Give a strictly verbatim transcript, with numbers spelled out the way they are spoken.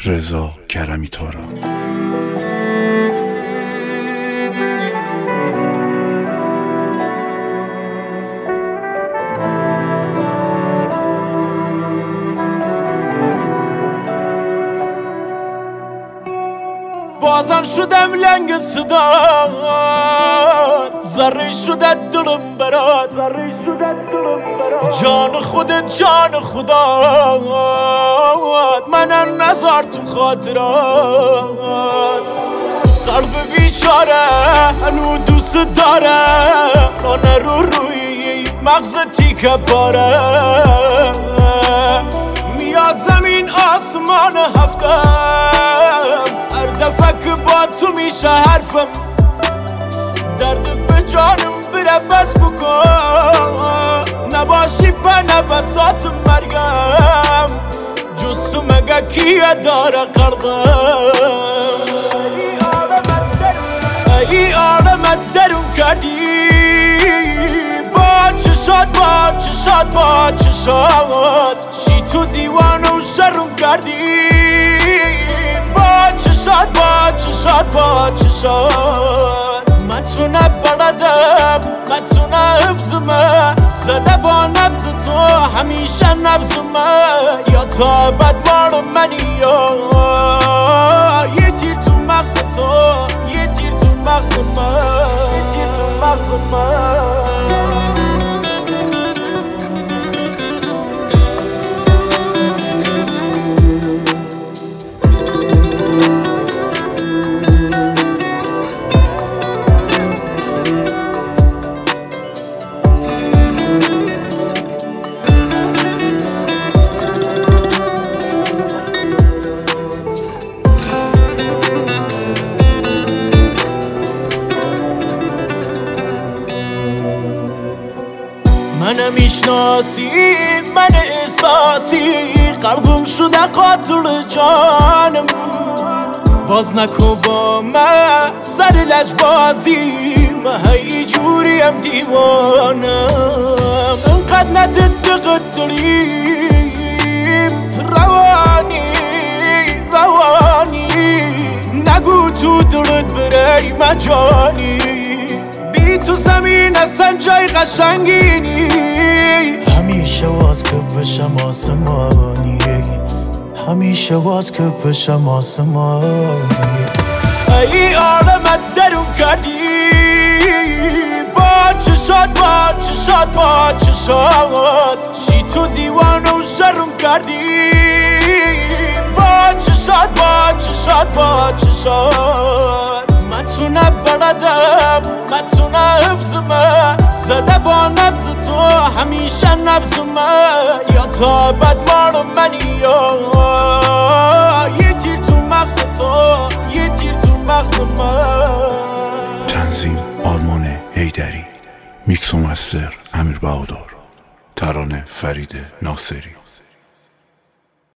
رضا کرمی تارا. بازم شدم لنگ صدات، ذره شده دلم برات، جان خودت جان خدات، منم نذار تو خاطرات. قلب بیچاره هنو دوست داره، رانه رو روی مغز تیکه پاره، میاد زمین آسمان هفتم، هر دفعه که با تو میشه حرفم، دردت به جانم بره بس بکن، نباشی به نبسات مرگم، جز تو مگه کیه داره قلبم. ای عالمت درون کردی با چشات، با چشات، با چشات، چی تو دیوانه و شروم کردی با چشات، با چشات، با چشات. متونه بلدم متونه حفظمه، زده با نبض تو همیشه نبضمه، یا تا بد مارو منی یا یه تیر تو مغز تو، یه تیر تو مغز من، یه تیر تو مغز من. من میشناسی من احساسی، قلبم شده قاتل جانم، باز نکن با من سر لجبازی، من هی جوریم دیوانم، انقدر ندد قدریم روانی روانی، نگو تو دلت بره مجانی، بی تو زمین اصلا جای قشنگینی، همیشه واز که بشم آسمانی، همیشه واز که بشم آسمانی. ای عالمت درون کردی با چشات، با چشات، با چشات، چی تو دیوانه و شروم کردی با چشات، با چشات، با چشات. متونه بلدم متونه حفظمه، زده با نبض تو همیشه نبضمه، یا تا بد مارو منی یا یه تیر تو مغز تو، یه تیر تو مغز من. تنظیم آرمان حیدری، میکس و مستر امیر بهادر، ترانه فرید ناصری.